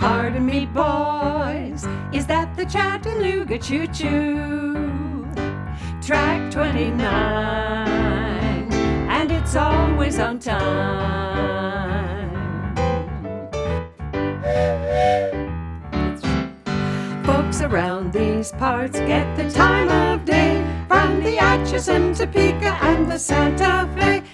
Pardon me, boys, is that the Chattanooga choo-choo? Track 29, and it's always on time. Folks around these parts get the time of day from the Atchison, Topeka, and the Santa Fe.